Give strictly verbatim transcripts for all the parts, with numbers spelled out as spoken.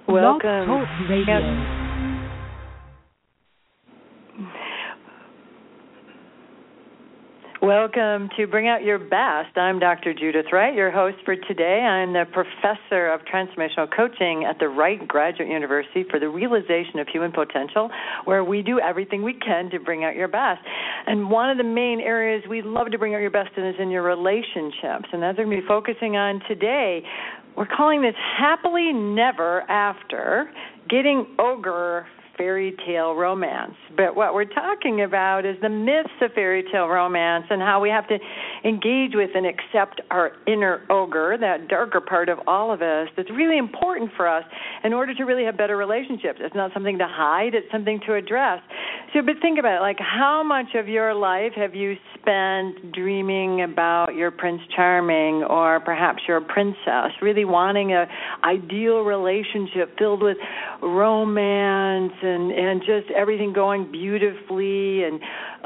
Welcome. Talk Radio. Welcome to Bring Out Your Best. I'm Doctor Judith Wright, your host for today. I'm the professor of transformational coaching at the Wright Graduate University for the realization of human potential, where we do everything we can to bring out your best. And one of the main areas we love to bring out your best in is in your relationships, and that's what we're going to be focusing on today. We're calling this Happily Never After, Getting Ogre Fairy Tale Romance. But what we're talking about is the myths of fairy tale romance and how we have to engage with and accept our inner ogre, that darker part of all of us that's really important for us in order to really have better relationships. It's not something to hide, it's something to address. So, but think about it, like how much of your life have you spent dreaming about your Prince Charming or perhaps your princess, really wanting an ideal relationship filled with romance and, and just everything going beautifully and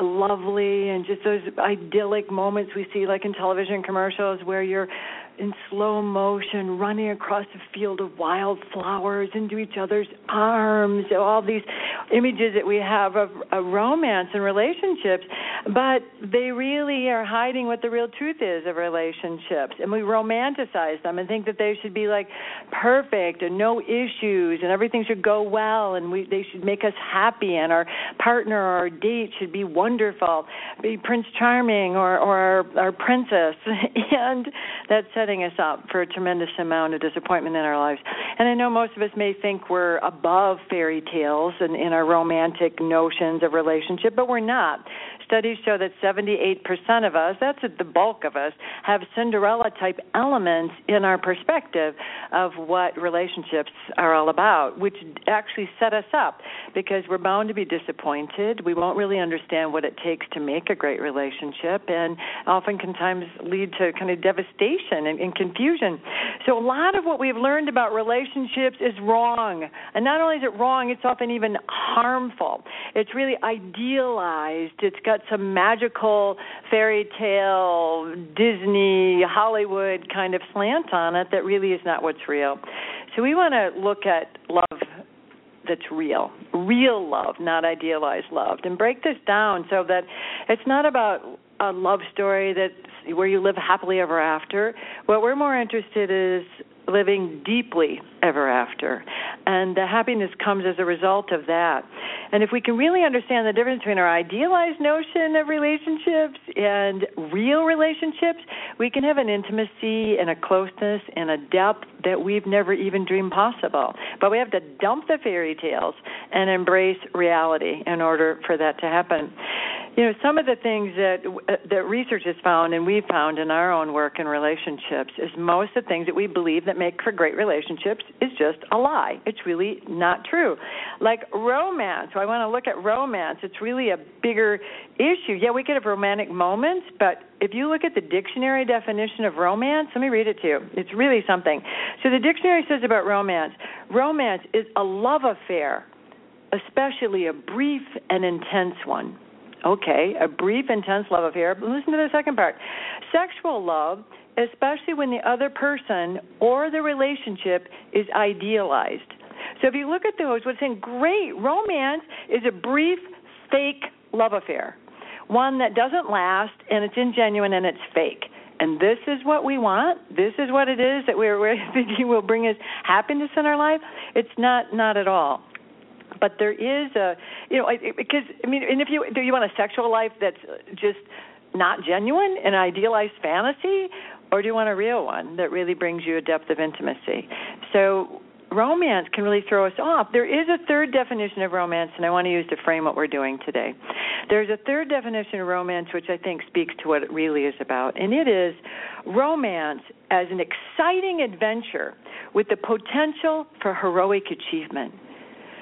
lovely and just those idyllic moments we see like in television commercials where you're in slow motion running across a field of wildflowers into each other's arms, all these images that we have of, of romance and relationships, but they really are hiding what the real truth is of relationships, and we romanticize them and think that they should be like perfect and no issues and everything should go well and we they should make us happy and our partner or our date should be wonderful, be Prince Charming or, or our, our princess, and that's setting us up for a tremendous amount of disappointment in our lives. And I know most of us may think we're above fairy tales and in our romantic notions of relationship, but we're not. Studies show that seventy-eight percent of us, that's the bulk of us, have Cinderella-type elements in our perspective of what relationships are all about, which actually set us up because we're bound to be disappointed. We won't really understand what it takes to make a great relationship and oftentimes lead to kind of devastation and, and confusion. So a lot of what we've learned about relationships is wrong. And not only is it wrong, it's often even harmful. It's really idealized. It's got some magical fairy tale, Disney, Hollywood kind of slant on it that really is not what's real. So we want to look at love that's real, real love, not idealized love, and break this down so that it's not about a love story that's where you live happily ever after. What we're more interested in is living deeply ever after, and the happiness comes as a result of that. And if we can really understand the difference between our idealized notion of relationships and real relationships, we can have an intimacy and a closeness and a depth that we've never even dreamed possible. But we have to dump the fairy tales and embrace reality in order for that to happen. You know, some of the things that uh, that research has found and we've found in our own work in relationships is most of the things that we believe that make for great relationships is just a lie. It's really not true. Like romance. So I want to look at romance. It's really a bigger issue. Yeah, we could have romantic moments, but if you look at the dictionary definition of romance, let me read it to you. It's really something. So the dictionary says about romance, romance is a love affair, especially a brief and intense one. Okay, a brief, intense love affair. But listen to the second part. Sexual love, especially when the other person or the relationship is idealized. So if you look at those, what's in great romance is a brief, fake love affair, one that doesn't last, and it's ingenuine and it's fake. And this is what we want. This is what it is that we're, we're thinking will bring us happiness in our life. It's not, not at all. But there is a, you know, because, I mean, and if you, do you want a sexual life that's just not genuine, an idealized fantasy, or do you want a real one that really brings you a depth of intimacy? So romance can really throw us off. There is a third definition of romance, and I want to use to frame what we're doing today. There's a third definition of romance, which I think speaks to what it really is about, and it is romance as an exciting adventure with the potential for heroic achievement.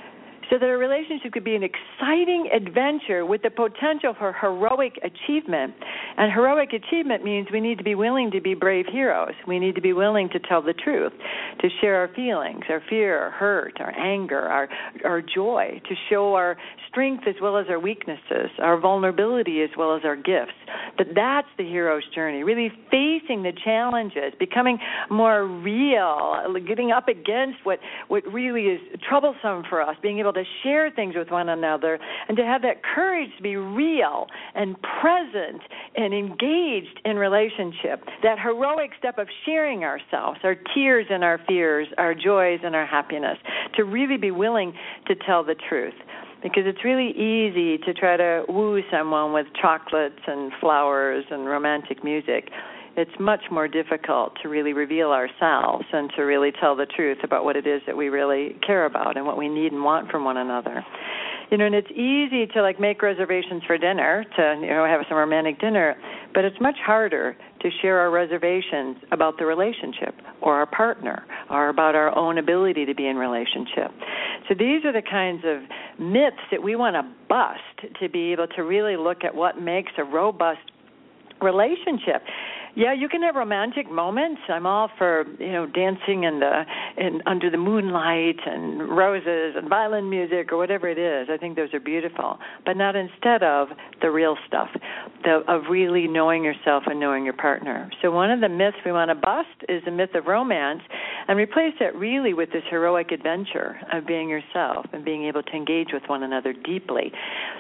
so that a relationship could be an exciting adventure with the potential for heroic achievement. And heroic achievement means we need to be willing to be brave heroes. We need to be willing to tell the truth, to share our feelings, our fear, our hurt, our anger, our, our joy, to show our strength as well as our weaknesses, our vulnerability as well as our gifts. But that's the hero's journey, really facing the challenges, becoming more real, getting up against what, what really is troublesome for us, being able to share things with one another, and to have that courage to be real and present and engaged in relationship, that heroic step of sharing ourselves, our tears and our fears, our joys and our happiness, to really be willing to tell the truth. Because it's really easy to try to woo someone with chocolates and flowers and romantic music. It's much more difficult to really reveal ourselves and to really tell the truth about what it is that we really care about and what we need and want from one another. You know, and it's easy to, like, make reservations for dinner, to, you know, have some romantic dinner, but it's much harder to share our reservations about the relationship or our partner or about our own ability to be in relationship. So these are the kinds of myths that we want to bust to be able to really look at what makes a robust relationship. Yeah, you can have romantic moments. I'm all for, you know, dancing in the in under the moonlight and roses and violin music or whatever it is. I think those are beautiful, but not instead of the real stuff, the, of really knowing yourself and knowing your partner. So one of the myths we want to bust is the myth of romance, and replace it really with this heroic adventure of being yourself and being able to engage with one another deeply.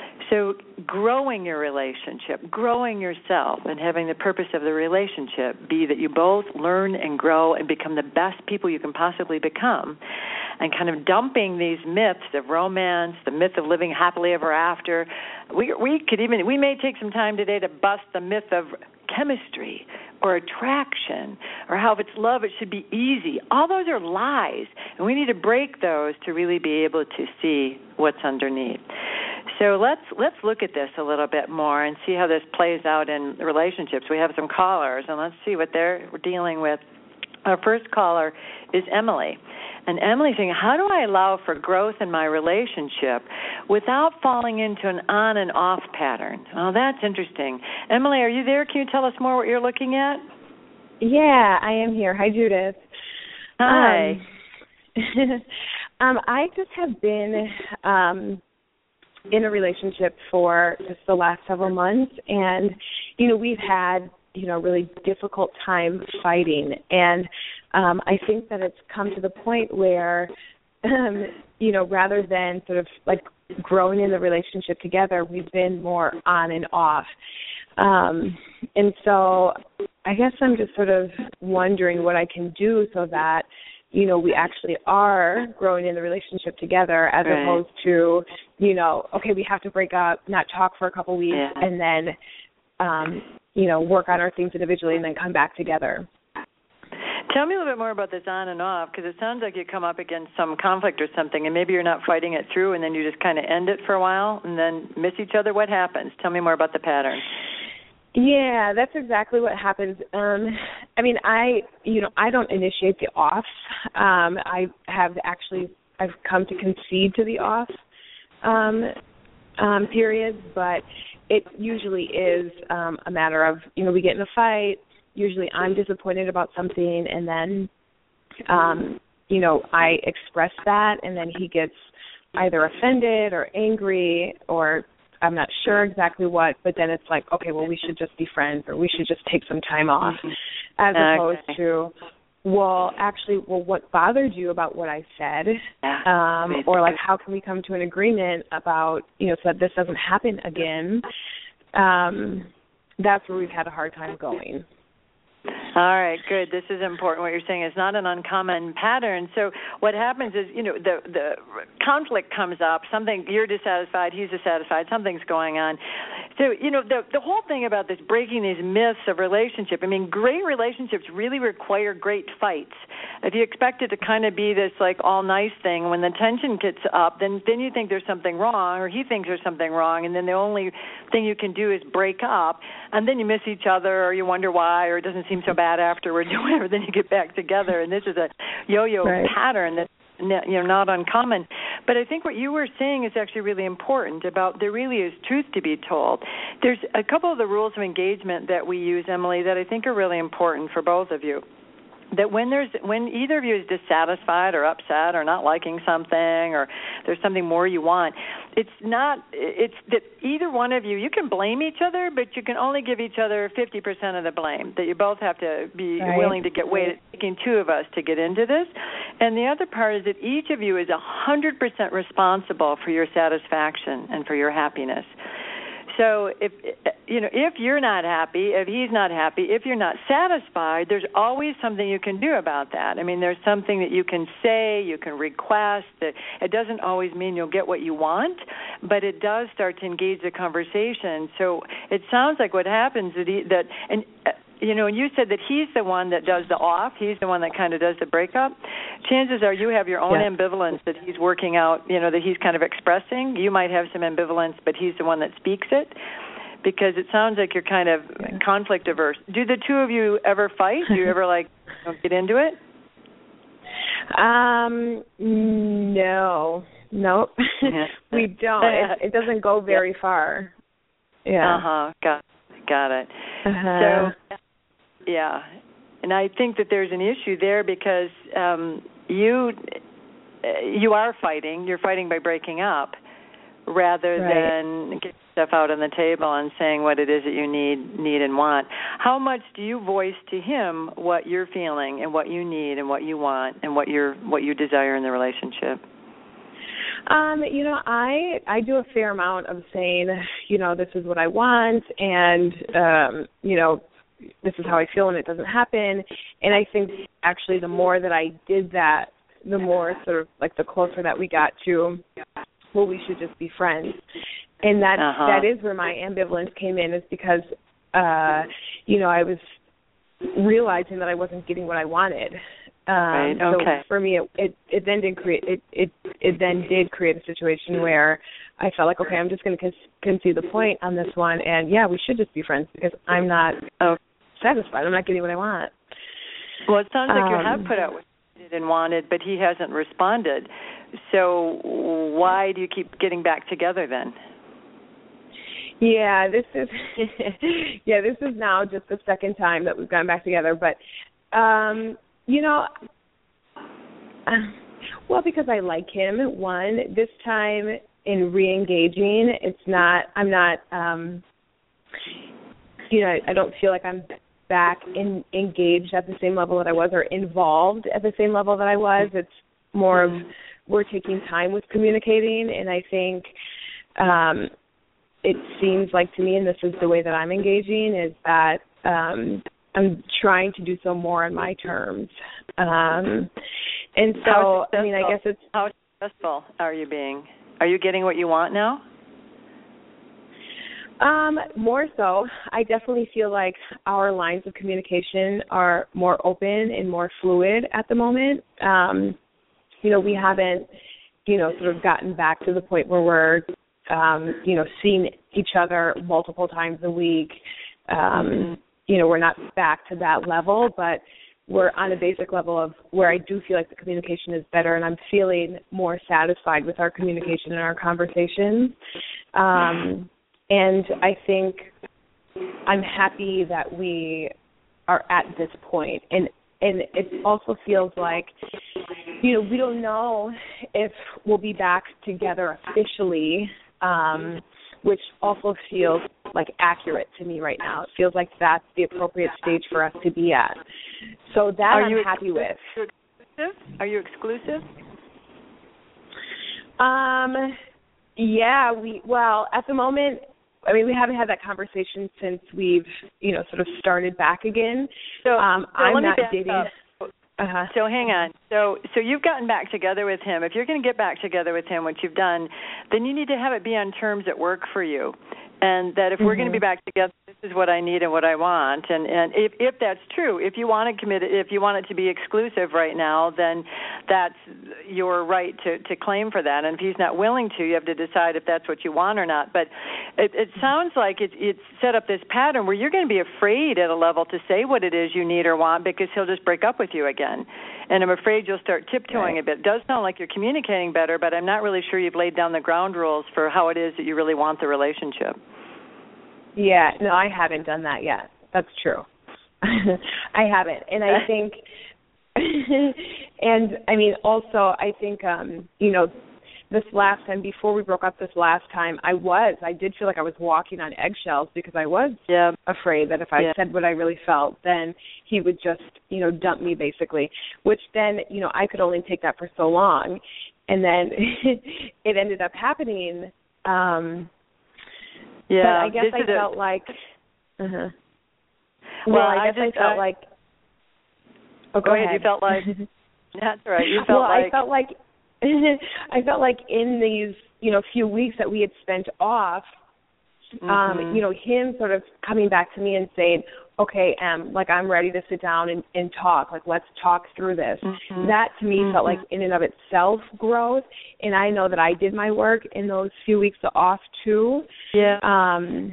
So growing your relationship, growing yourself, and having the purpose of the relationship be that you both learn and grow and become the best people you can possibly become, and kind of dumping these myths of romance, the myth of living happily ever after. We we could even, we may take some time today to bust the myth of chemistry or attraction, or how if it's love, it should be easy. All those are lies, and we need to break those to really be able to see what's underneath. So let's let's look at this a little bit more and see how this plays out in relationships. We have some callers, and let's see what they're dealing with. Our first caller is Emily. And Emily's saying, how do I allow for growth in my relationship without falling into an on and off pattern? Oh, that's interesting. Emily, are you there? Can you tell us more what you're looking at? Yeah, I am here. Hi, Judith. Hi. Um, um, I just have been um, in a relationship for just the last several months, and, you know, we've had, you know, a really difficult time fighting, and um, I think that it's come to the point where, um, you know, rather than sort of like growing in the relationship together, we've been more on and off. Um, and so I guess I'm just sort of wondering what I can do so that, you know, we actually are growing in the relationship together as right. opposed to, you know, okay, we have to break up, not talk for a couple weeks, yeah. and then, um, you know, work on our things individually and then come back together. Tell me a little bit more about this on and off, because it sounds like you come up against some conflict or something, and maybe you're not fighting it through, and then you just kind of end it for a while and then miss each other. What happens? Tell me more about the pattern. Yeah, that's exactly what happens. Um, I mean, I, you know, I don't initiate the off. Um, I have actually, I've come to concede to the off um, um, periods, but it usually is um, a matter of, you know, we get in a fight. Usually I'm disappointed about something, and then, um, you know, I express that, and then he gets either offended or angry, or I'm not sure exactly what, but then it's like, okay, well, we should just be friends, or we should just take some time off, as okay. opposed to, well, actually, well, what bothered you about what I said? Yeah. Um, or like, how can we come to an agreement about, you know, so that this doesn't happen again? Um, that's where we've had a hard time going. All right, good. This is important. What you're saying is not an uncommon pattern. So what happens is, you know, the the conflict comes up, something, you're dissatisfied, he's dissatisfied, something's going on. So, you know, the the whole thing about this, breaking these myths of relationship, I mean, great relationships really require great fights. If you expect it to kind of be this, like, all nice thing, when the tension gets up, then, then you think there's something wrong, or he thinks there's something wrong, and then the only thing you can do is break up, and then you miss each other, or you wonder why, or it doesn't seem so bad afterwards, or whatever, then you get back together, and this is a yo-yo right. pattern that's, you know, not uncommon. But I think what you were saying is actually really important about there really is truth to be told. There's a couple of the rules of engagement that we use, Emily, that I think are really important for both of you. That when there's when either of you is dissatisfied or upset or not liking something or there's something more you want, it's not it's that either one of you you can blame each other, but you can only give each other fifty percent of the blame. That you both have to be right. willing to get weight taking two of us to get into this. And the other part is that each of you is one hundred percent responsible for your satisfaction and for your happiness. So if you know if you're not happy, if he's not happy, if you're not satisfied, there's always something you can do about that. I mean, there's something that you can say, you can request. That it doesn't always mean you'll get what you want, but it does start to engage the conversation. So it sounds like what happens is he, that and. Uh, You know, and you said that he's the one that does the off. He's the one that kind of does the breakup. Chances are you have your own yeah. ambivalence that he's working out, you know, that he's kind of expressing. You might have some ambivalence, but he's the one that speaks it because it sounds like you're kind of yeah. conflict averse. Do the two of you ever fight? Do you ever, like, you know, get into it? Um, no. Nope. Yeah. We don't. It, it doesn't go very yeah. far. Yeah. Uh-huh. Got, got it. Uh-huh. So... Yeah, and I think that there's an issue there because um, you you are fighting. You're fighting by breaking up rather right. than getting stuff out on the table and saying what it is that you need need and want. How much do you voice to him what you're feeling and what you need and what you want and what you're what you desire in the relationship? Um, you know, I I do a fair amount of saying, you know, this is what I want, and um, you know. This is how I feel when it doesn't happen. And I think actually the more that I did that, the more sort of like the closer that we got to, well, we should just be friends. And that uh-huh. that is where my ambivalence came in, is because, uh, you know, I was realizing that I wasn't getting what I wanted. Um, right. Okay. So for me, it, it, it then did create it, it it then did create a situation where I felt like, okay, I'm just going to con- concede the point on this one, and yeah, we should just be friends because I'm not oh, satisfied. I'm not getting what I want. Well, it sounds like um, you have put out what you did and wanted, but he hasn't responded. So why do you keep getting back together then? Yeah, this is yeah, this is now just the second time that we've gotten back together, but. Um, You know, uh, well, because I like him, one, this time in re-engaging, it's not, I'm not, um, you know, I don't feel like I'm back in, engaged at the same level that I was or involved at the same level that I was. It's more of we're taking time with communicating, and I think um, it seems like to me, and this is the way that I'm engaging, is that um I'm trying to do so more on my terms. Um, and so, I mean, I guess it's... How successful are you being? Are you getting what you want now? Um, more so. I definitely feel like our lines of communication are more open and more fluid at the moment. Um, you know, we haven't, you know, sort of gotten back to the point where we're, um, you know, seeing each other multiple times a week. Um mm-hmm. You know, we're not back to that level, but we're on a basic level of where I do feel like the communication is better, and I'm feeling more satisfied with our communication and our conversations. Um, and I think I'm happy that we are at this point. And, and it also feels like, you know, we don't know if we'll be back together officially, um, which also feels like accurate to me right now. It feels like that's the appropriate stage for us to be at. So that Are I'm you happy with. Exclusive? Are you exclusive? Um, yeah, we, well, at the moment, I mean, we haven't had that conversation since we've, you know, sort of started back again. So, um, so I'm let me not back dating. Up. Uh-huh. So hang on. So so you've gotten back together with him. If you're going to get back together with him, which you've done, then you need to have it be on terms that work for you. And that if mm-hmm. we're going to be back together, this is what I need and what I want. And and if, if that's true, if you want to commit, if you want it to be exclusive right now, then that's your right to, to claim for that. And if he's not willing to, you have to decide if that's what you want or not. But it, it sounds like it, it's set up this pattern where you're going to be afraid at a level to say what it is you need or want because he'll just break up with you again. and I'm afraid you'll start tiptoeing right. a bit. It does sound like you're communicating better, but I'm not really sure you've laid down the ground rules for how it is that you really want the relationship. Yeah, no, I haven't done that yet. That's true. I haven't. And I think, and I mean, also, I think, um, you know, this last time, before we broke up this last time, I was, I did feel like I was walking on eggshells because I was yeah. afraid that if I yeah. said what I really felt, then he would just, you know, dump me basically, which then, you know, I could only take that for so long. And then it ended up happening. Um, yeah. But I guess this I felt a, like, uh-huh. well, well, I I guess just, I felt I, like, oh, go, go ahead. ahead. You felt like, that's right. You felt well, like. I felt like, I felt like in these, you know, few weeks that we had spent off, mm-hmm. um, you know, him sort of coming back to me and saying, okay, um, like I'm ready to sit down and, and talk, like let's talk through this. Mm-hmm. That to me mm-hmm. felt like in and of itself growth, and I know that I did my work in those few weeks off too. Yeah. Um,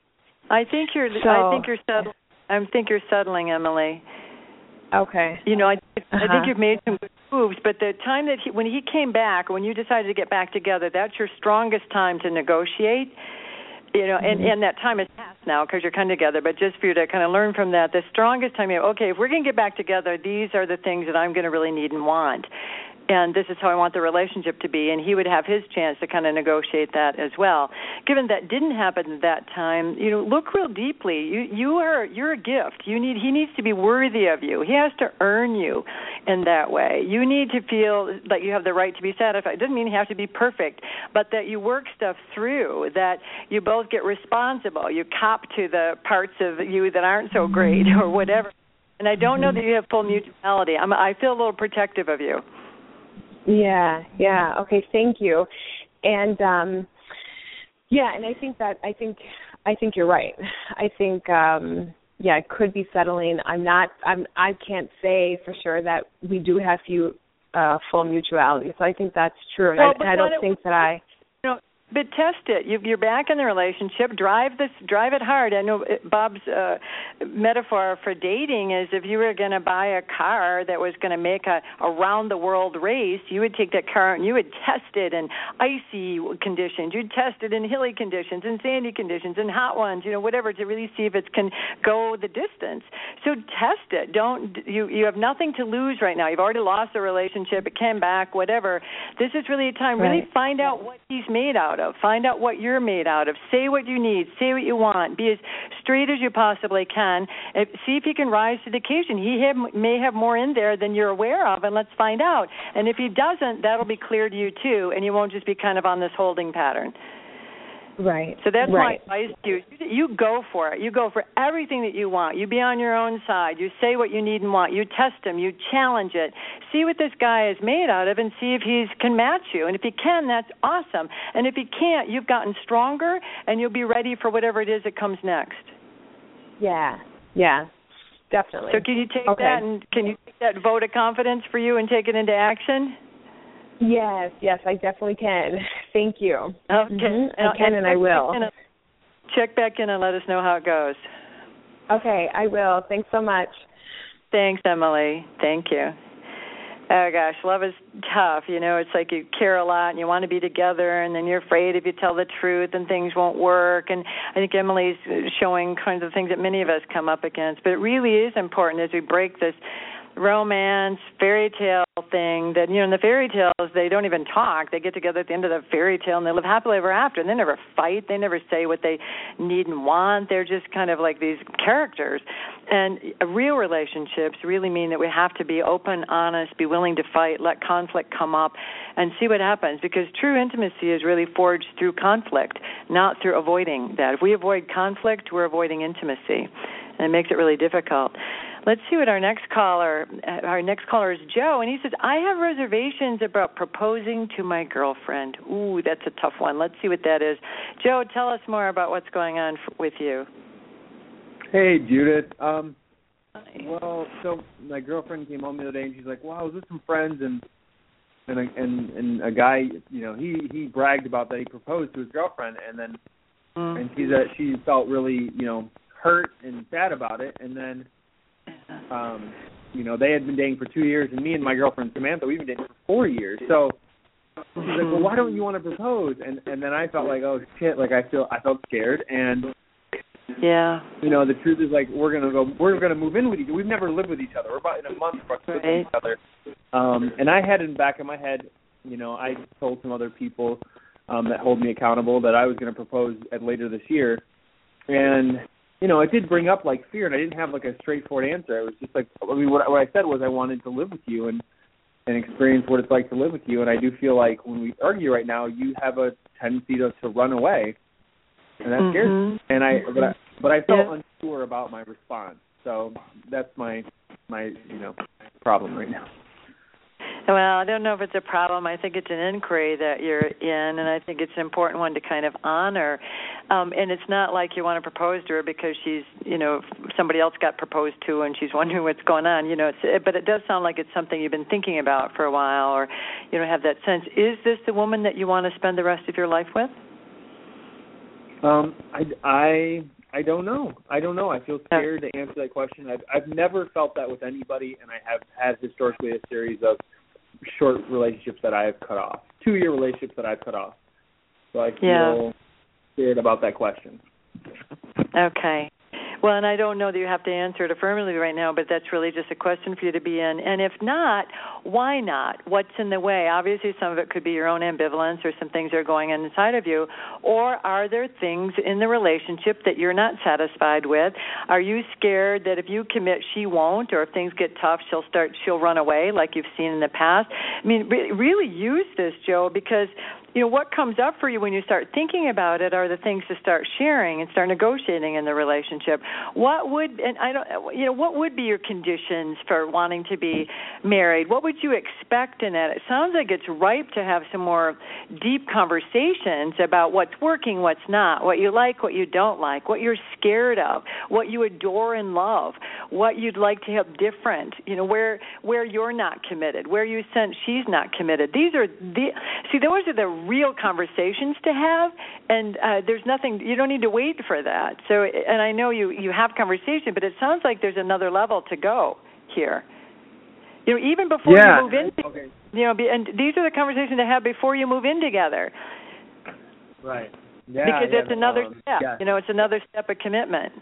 I think you're. so, I think you're settling. I think you're settling, Emily. Okay. You know, I, uh-huh. I think you've made some good moves, but the time that he, when he came back, when you decided to get back together, that's your strongest time to negotiate. You know, and, mm-hmm. and that time has passed now because you're kind of together, but just for you to kind of learn from that, the strongest time, you know, okay, if we're going to get back together, these are the things that I'm going to really need and want. And this is how I want the relationship to be, and he would have his chance to kind of negotiate that as well. Given that didn't happen at that time, you know, look real deeply. You you are you're a gift. You need he needs to be worthy of you. He has to earn you in that way. You need to feel that you have the right to be satisfied. It doesn't mean you have to be perfect, but that you work stuff through, that you both get responsible. You cop to the parts of you that aren't so great or whatever. And I don't know that you have full mutuality. I'm, I feel a little protective of you. Yeah, yeah. Okay, thank you. And um yeah, and I think that I think I think you're right. I think um yeah, it could be settling. I'm not I'm I can't say for sure that we do have few uh full mutuality. So I think that's true. Well, and I, I don't think that I you know, but test it. You, you're back in the relationship. Drive this. Drive it hard. I know Bob's uh, metaphor for dating is if you were going to buy a car that was going to make a, a round-the-world race, you would take that car and you would test it in icy conditions. You'd test it in hilly conditions, in sandy conditions, in hot ones, you know, whatever, to really see if it can go the distance. So test it. Don't you? You have nothing to lose right now. You've already lost the relationship. It came back. Whatever. This is really a time. Right. Really find out what he's made out of. Find out what you're made out of. Say what you need. Say what you want. Be as straight as you possibly can. If, see if he can rise to the occasion. He have, may have more in there than you're aware of, and let's find out. And if he doesn't, that'll be clear to you too, and you won't just be kind of on this holding pattern. Right. So that's right. my advice to you. You go for it. You go for everything that you want. You be on your own side. You say what you need and want. You test him. You challenge it. See what this guy is made out of and see if he can match you. And if he can, that's awesome. And if he can't, you've gotten stronger and you'll be ready for whatever it is that comes next. Yeah. Yeah. Definitely. So can you take okay. that and can you take that vote of confidence for you and take it into action? Yes, yes, I definitely can. Thank you. Okay. Mm-hmm. I can and, and I will. Check back in and let us know how it goes. Okay, I will. Thanks so much. Thanks, Emily. Thank you. Oh, gosh, love is tough. You know, it's like you care a lot and you want to be together, and then you're afraid if you tell the truth and things won't work. And I think Emily's showing kinds of things that many of us come up against. But it really is important as we break this romance, fairy tale thing that, you know, in the fairy tales, they don't even talk. They get together at the end of the fairy tale and they live happily ever after, and they never fight. They never say what they need and want. They're just kind of like these characters. And real relationships really mean that we have to be open, honest, be willing to fight, let conflict come up, and see what happens, because true intimacy is really forged through conflict, not through avoiding that. If we avoid conflict, we're avoiding intimacy, and it makes it really difficult. Let's see what our next caller, our next caller is Joe, and he says, I have reservations about proposing to my girlfriend. Ooh, that's a tough one. Let's see what that is. Joe, tell us more about what's going on f- with you. Hey, Judith. Um, well, so my girlfriend came home the other day, and she's like, wow, I was with some friends, and and a, and, and a guy, you know, he, he bragged about that he proposed to his girlfriend, and then mm. and she's a, she felt really, you know, hurt and sad about it, and then Um, you know, they had been dating for two years, and me and my girlfriend Samantha, we've been dating for four years. So she's like, well, why don't you want to propose? And and then I felt like, oh shit, like I feel I felt scared. And yeah, you know, the truth is, like, we're gonna go, we're gonna move in with each other. We've never lived with each other. We're about in a month for us to live with each other. Um, and I had in the back of my head, you know, I told some other people um, that hold me accountable that I was going to propose at later this year. And you know, it did bring up like fear, and I didn't have like a straightforward answer. It was just like, I mean, what, what I said was I wanted to live with you and and experience what it's like to live with you. And I do feel like when we argue right now, you have a tendency to, to run away, and that mm-hmm. scares me. And I, but I, but I felt yeah. unsure about my response. So that's my my you know problem right now. Well, I don't know if it's a problem. I think it's an inquiry that you're in, and I think it's an important one to kind of honor. Um, and it's not like you want to propose to her because she's, you know, somebody else got proposed to and she's wondering what's going on. You know, it's, but it does sound like it's something you've been thinking about for a while, or you know, have that sense. Is this the woman that you want to spend the rest of your life with? Um, I, I, I don't know. I don't know. I feel scared to answer that question. I've, I've never felt that with anybody, and I have had historically a series of short relationships that I have cut off, two-year relationships that I've cut off. So I feel yeah. scared about that question. Okay. Well, and I don't know that you have to answer it affirmatively right now, but that's really just a question for you to be in. And if not, why not? What's in the way? Obviously, some of it could be your own ambivalence or some things that are going on inside of you. Or are there things in the relationship that you're not satisfied with? Are you scared that if you commit, she won't, or if things get tough, she'll start, she'll run away like you've seen in the past? I mean, re- really use this, Joe, because you know, what comes up for you when you start thinking about it are the things to start sharing and start negotiating in the relationship. What would, and I don't, you know, what would be your conditions for wanting to be married? What would you expect in that? It sounds like it's ripe to have some more deep conversations about what's working, what's not, what you like, what you don't like, what you're scared of, what you adore and love, what you'd like to have different, you know, where where you're not committed, where you sense she's not committed. These are the, see, those are the real conversations to have, and uh, there's nothing, you don't need to wait for that. So, and I know you, you have conversation, but it sounds like there's another level to go here. You know, even before yeah. you move in, okay. you know, and these are the conversations to have before you move in together. Right. Yeah. Because yeah, it's another um, step. yeah. You know, it's another step of commitment.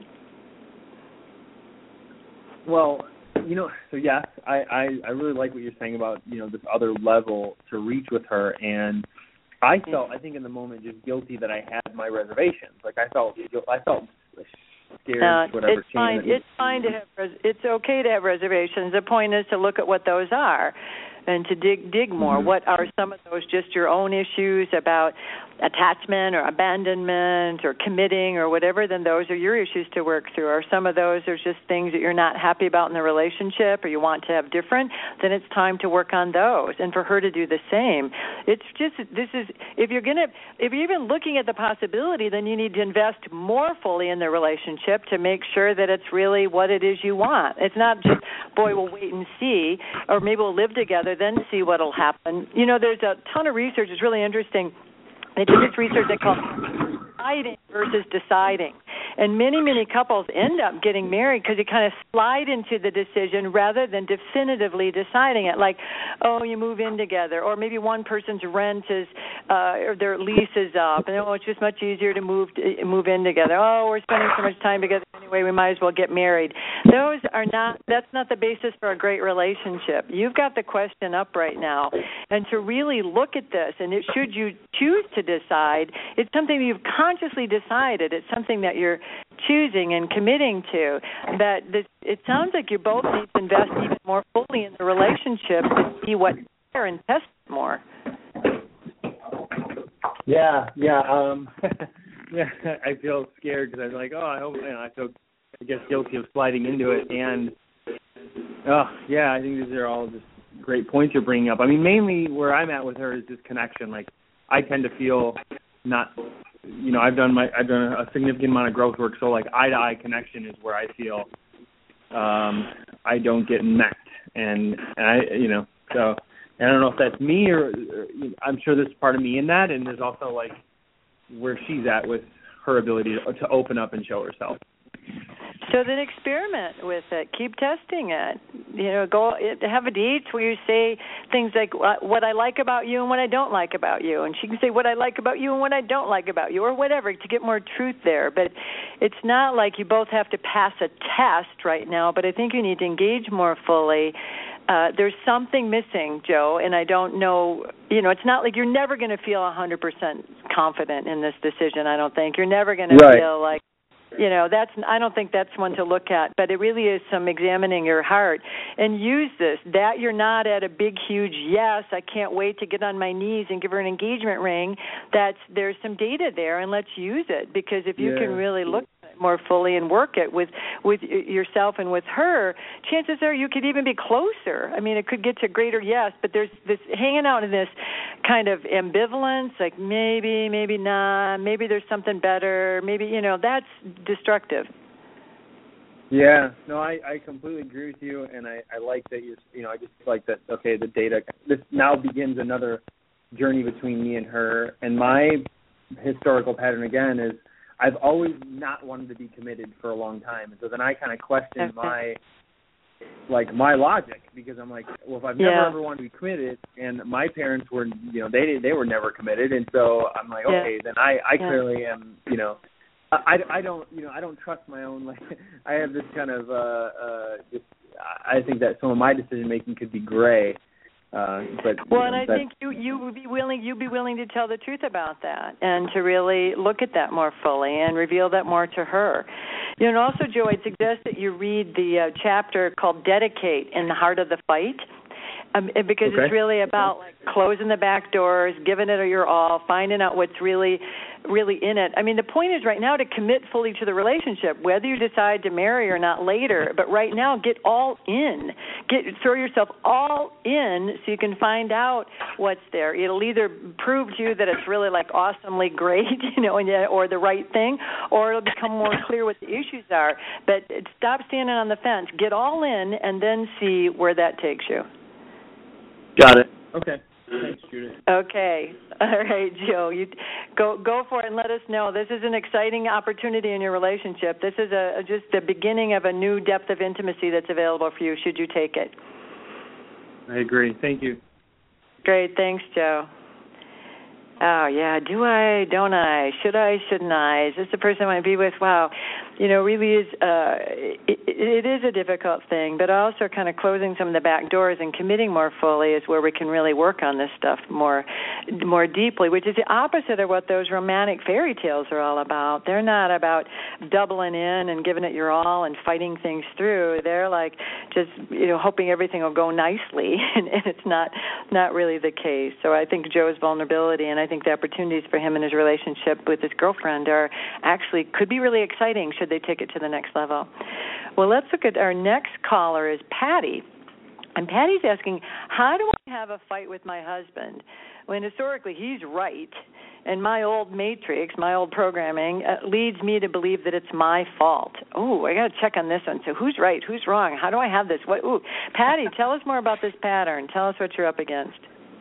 Well, you know, so yes, I, I, I really like what you're saying about, you know, this other level to reach with her, and I felt, I think in the moment, just guilty that I had my reservations. Like I felt, I felt scared. Uh, whatever. It's fine. It's fine to have. It's okay to have reservations. The point is to look at what those are, and to dig dig more. Mm-hmm. What are some of those just your own issues about attachment or abandonment or committing or whatever? Then those are your issues to work through. Or some of those are just things that you're not happy about in the relationship or you want to have different. Then it's time to work on those, and for her to do the same. It's just, this is, if you're gonna, if you're even looking at the possibility, then you need to invest more fully in the relationship to make sure that it's really what it is you want. It's not just, boy, we'll wait and see, or maybe we'll live together, then see what'll happen. You know, there's a ton of research. It's really interesting. They did this research they call deciding versus deciding. And many, many couples end up getting married because you kind of slide into the decision rather than definitively deciding it. Like, oh, you move in together, or maybe one person's rent is, uh, or their lease is up, and oh, it's just much easier to move to, move in together. Oh, we're spending so much time together anyway, we might as well get married. Those are not. That's not the basis for a great relationship. You've got the question up right now, and to really look at this, and it, should you choose to decide, it's something you've consciously decided. It's something that you're choosing and committing to. That this, it sounds like you both need to invest even more fully in the relationship to see what's there and test it more. Yeah, yeah, um, yeah. I feel scared because I'm like, oh, I hope. You know, I feel, I guess, guilty of sliding into it, and oh, yeah, I think these are all just great points you're bringing up. I mean, mainly where I'm at with her is this connection. Like, I tend to feel not. You know, I've done my I've done a significant amount of growth work, so like eye to eye connection is where I feel um, I don't get met, and, and I you know so I don't know if that's me or, or I'm sure there's part of me in that, and there's also like where she's at with her ability to, to open up and show herself. So then experiment with it. Keep testing it. You know, go have a date where you say things like what I like about you and what I don't like about you. And she can say what I like about you and what I don't like about you or whatever to get more truth there. But it's not like you both have to pass a test right now, but I think you need to engage more fully. Uh, there's something missing, Joe, and I don't know, you know, it's not like you're never going to feel one hundred percent confident in this decision, I don't think. You're never going to right. feel like, you know, that's, I don't think that's one to look at, but it really is some examining your heart and use this, that you're not at a big, huge yes, I can't wait to get on my knees and give her an engagement ring. That's, there's some data there, and let's use it, because if you yeah. can really look at it more fully and work it with, with yourself and with her, chances are you could even be closer. I mean, it could get to greater yes, but there's this hanging out in this kind of ambivalence, like maybe, maybe not, maybe there's something better, maybe, you know, that's destructive. Yeah, no, I, I completely agree with you, and I, I like that you you know I just like that. Okay, the data. This now begins another journey between me and her, and my historical pattern again is I've always not wanted to be committed for a long time, and so then I kind of question okay. my like my logic, because I'm like, well, if I've yeah. never ever wanted to be committed, and my parents were, you know, they they were never committed, and so I'm like, okay, yeah. then I I yeah. clearly am, you know. I, I don't you know I don't trust my own, like I have this kind of uh, uh, just I think that some of my decision making could be gray, uh, but well, you and know, I think you you would be willing you'd be willing to tell the truth about that and to really look at that more fully and reveal that more to her. You know, and also, Joe, I'd suggest that you read the uh, chapter called "Dedicate in the Heart of the Fight." Um, because okay. it's really about like closing the back doors, giving it your all, finding out what's really, really in it. I mean, the point is right now to commit fully to the relationship, whether you decide to marry or not later. But right now, get all in. Get throw yourself all in so you can find out what's there. It'll either prove to you that it's really like awesomely great, you know, and or the right thing, or it'll become more clear what the issues are. But stop standing on the fence. Get all in, and then see where that takes you. Got it. Okay. Thanks, Judith. Okay. All right, Joe. You go go for it and let us know. This is an exciting opportunity in your relationship. This is a just the beginning of a new depth of intimacy that's available for you should you take it. I agree. Thank you. Great. Thanks, Joe. Oh, yeah, do I, don't I, should I, shouldn't I, is this the person I want to be with? Wow, you know, really is, uh, it, it is a difficult thing, but also kind of closing some of the back doors and committing more fully is where we can really work on this stuff more more deeply, which is the opposite of what those romantic fairy tales are all about. They're not about doubling in and giving it your all and fighting things through. They're like just, you know, hoping everything will go nicely, and, and it's not, not really the case. So I think Joe's vulnerability and I I think the opportunities for him in his relationship with his girlfriend are actually could be really exciting should they take it to the next level. Well, let's look at our next caller is Patty. And Patty's asking, how do I have a fight with my husband when historically he's right and my old matrix, my old programming, uh, leads me to believe that it's my fault? Oh, I got to check on this one. So who's right? Who's wrong? How do I have this? What? Ooh, Patty, tell us more about this pattern. Tell us what you're up against.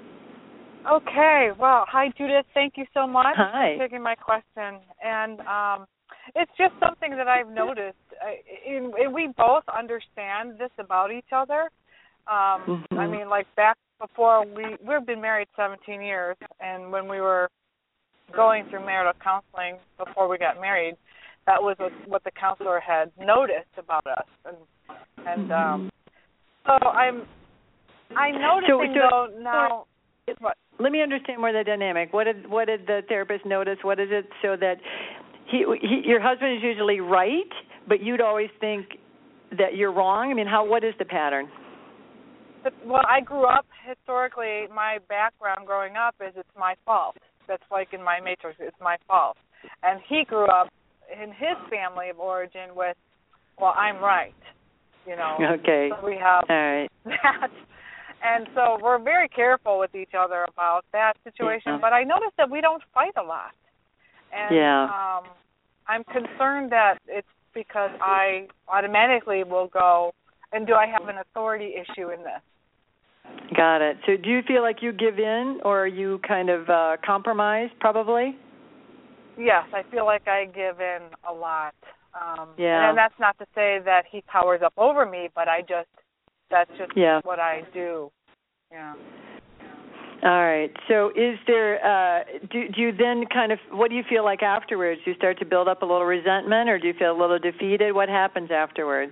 Okay. Well, hi, Judith. Thank you so much hi. for taking my question. And um, it's just something that I've noticed. I, and, and we both understand this about each other. Um, mm-hmm. I mean, like back before we, we've been married seventeen years, and when we were going through marital counseling before we got married, that was what the counselor had noticed about us. And, and um, so I'm, I'm noticing, so, so, though, now... What? Let me understand more the dynamic. What did what did the therapist notice? What is it so that he, he your husband is usually right, but you'd always think that you're wrong? I mean, how what is the pattern? Well, I grew up historically. My background growing up is it's my fault. That's like in my matrix, it's my fault. And he grew up in his family of origin with, well, I'm right. You know. Okay. So we have All right. that. And so we're very careful with each other about that situation. Yeah. But I noticed that we don't fight a lot. And yeah. um, I'm concerned that it's because I automatically will go, and do I have an authority issue in this? Got it. So do you feel like you give in, or are you kind of uh, compromised, probably? Yes, I feel like I give in a lot. Um, yeah. And that's not to say that he towers up over me, but I just, that's just yeah. what I do. Yeah. All right. So is there, uh, do, do you then kind of, what do you feel like afterwards? Do you start to build up a little resentment, or do you feel a little defeated? What happens afterwards?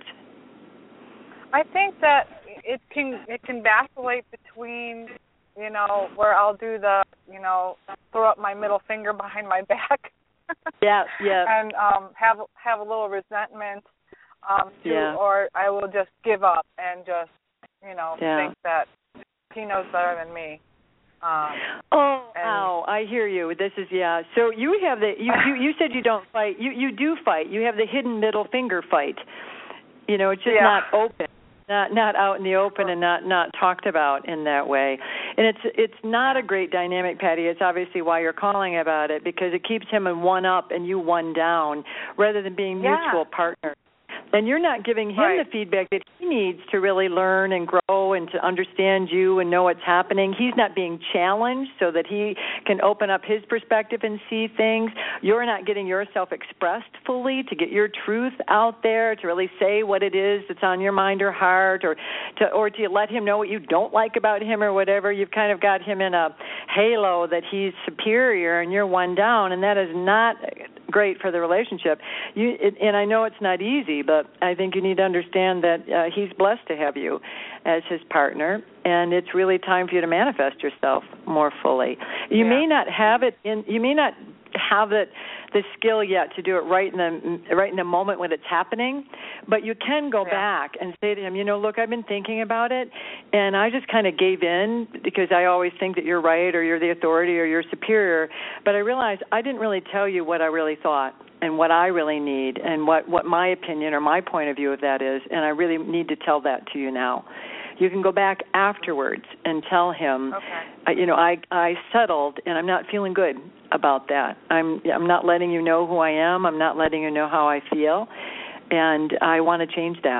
I think that it can it can vacillate between, you know, where I'll do the, you know, throw up my middle finger behind my back. yeah, yeah. And um, have have a little resentment, um, to, yeah. or I will just give up and just, you know, yeah. think that he knows better than me. Um, oh, and, ow! I hear you. This is yeah. So you have the you, you you said you don't fight. You you do fight. You have the hidden middle finger fight. You know, it's just yeah. not open, not not out in the open, and not not talked about in that way. And it's it's not a great dynamic, Patty. It's obviously why you're calling about it, because it keeps him in one up and you one down, rather than being yeah. mutual partners. And you're not giving him right. the feedback that he needs to really learn and grow and to understand you and know what's happening. He's not being challenged so that he can open up his perspective and see things. You're not getting yourself expressed fully to get your truth out there, to really say what it is that's on your mind or heart, or to or to let him know what you don't like about him or whatever. You've kind of got him in a halo that he's superior and you're one down, and that is not great for the relationship. You it, and I know it's not easy, but I think you need to understand that uh, he's blessed to have you as his partner, and it's really time for you to manifest yourself more fully. You yeah. may not have it in. You may not have it the skill yet to do it right in the right in the moment when it's happening, but you can go yeah. back and say to him, you know, look, I've been thinking about it, and I just kind of gave in because I always think that you're right or you're the authority or you're superior, but I realized I didn't really tell you what I really thought and what I really need and what, what my opinion or my point of view of that is, and I really need to tell that to you now. You can go back afterwards and tell him, okay. uh, you know, I I settled and I'm not feeling good about that. I'm I'm not letting you know who I am. I'm not letting you know how I feel, and I want to change that.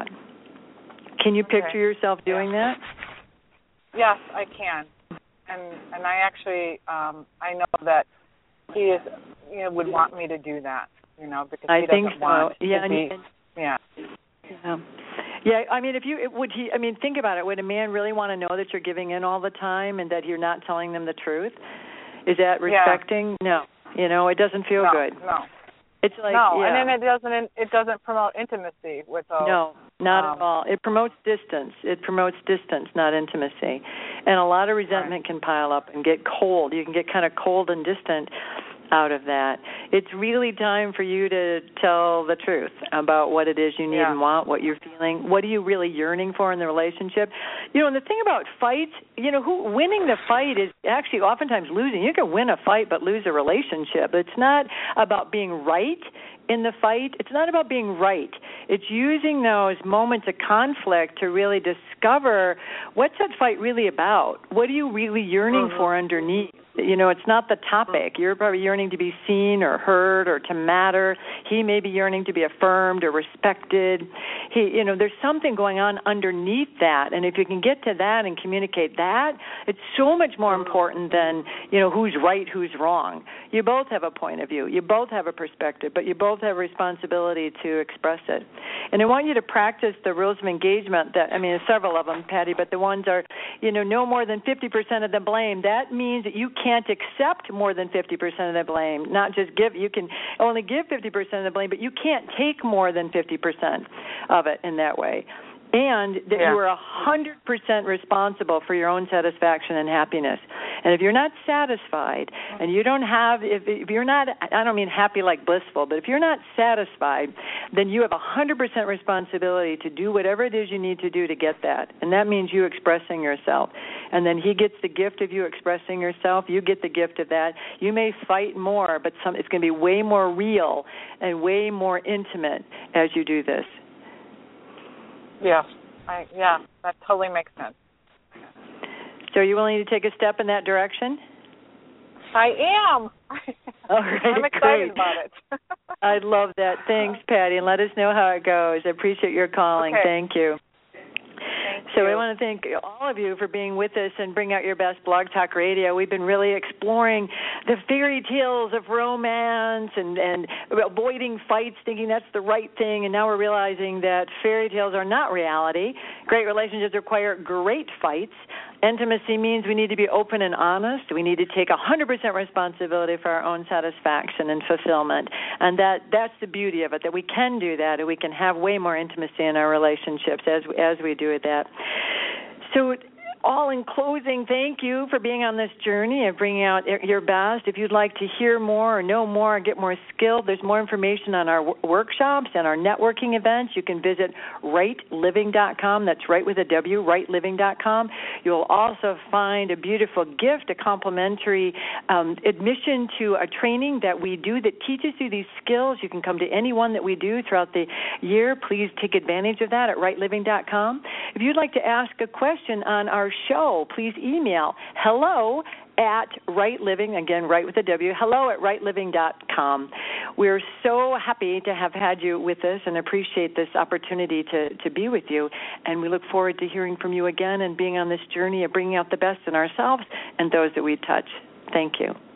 Can you okay. picture yourself doing yeah. that? Yes, I can, and and I actually um, I know that he is you know, would want me to do that, you know, because I he think doesn't so. want Yeah, to be, and, yeah. Yeah. Yeah, I mean, if you it, would he, I mean, think about it. Would a man really want to know that you're giving in all the time and that you're not telling them the truth? Is that respecting? Yeah. No. You know, it doesn't feel no, good. No. It's like no, yeah. and then it doesn't it doesn't promote intimacy with those. No, not um, at all. It promotes distance. It promotes distance, not intimacy. And a lot of resentment right. can pile up and get cold. You can get kind of cold and distant out of that. It's really time for you to tell the truth about what it is you need yeah. and want, what you're feeling, what are you really yearning for in the relationship. You know, and the thing about fights, you know, who winning the fight is actually oftentimes losing. You can win a fight but lose a relationship. It's not about being right in the fight. It's not about being right. It's using those moments of conflict to really discover what's that fight really about. What are you really yearning mm-hmm. for underneath? You know, it's not the topic. You're probably yearning to be seen or heard or to matter. He may be yearning to be affirmed or respected. He, you know, there's something going on underneath that, and if you can get to that and communicate that, it's so much more important than, you know, who's right, who's wrong. You both have a point of view. You both have a perspective, but you both have a responsibility to express it. And I want you to practice the rules of engagement that, I mean, there's several of them, Patty, but the ones are, you know, no more than fifty percent of the blame. That means that you can't accept more than fifty percent of the blame, not just give. You can only give fifty percent of the blame, but you can't take more than fifty percent of it in that way. And that yeah. you are one hundred percent responsible for your own satisfaction and happiness. And if you're not satisfied and you don't have, if, if you're not, I don't mean happy like blissful, but if you're not satisfied, then you have one hundred percent responsibility to do whatever it is you need to do to get that. And that means you expressing yourself. And then he gets the gift of you expressing yourself. You get the gift of that. You may fight more, but some, it's going to be way more real and way more intimate as you do this. Yeah, I, yeah, that totally makes sense. So are you willing to take a step in that direction? I am. All right, I'm excited great. about it. I love that. Thanks, Patty, and let us know how it goes. I appreciate your calling. Okay. Thank you. Thank So I want to thank all of you for being with us and Bring Out Your Best Blog Talk Radio. We've been really exploring the fairy tales of romance and, and avoiding fights, thinking that's the right thing, and now we're realizing that fairy tales are not reality. Great relationships require great fights. Intimacy means we need to be open and honest. We need to take one hundred percent responsibility for our own satisfaction and fulfillment. And that that's the beauty of it, that we can do that, and we can have way more intimacy in our relationships as, as we do that. So all in closing, thank you for being on this journey of bringing out your best. If you'd like to hear more or know more or get more skilled, there's more information on our w- workshops and our networking events. You can visit right living dot com. That's right with a W, right living dot com. You'll also find a beautiful gift, a complimentary um, admission to a training that we do that teaches you these skills. You can come to any one that we do throughout the year. Please take advantage of that at right living dot com. If you'd like to ask a question on our show, please email hello at Right Living, again, right with a W, hello at right living dot com. We're so happy to have had you with us and appreciate this opportunity to, to be with you, and we look forward to hearing from you again and being on this journey of bringing out the best in ourselves and those that we touch. Thank you.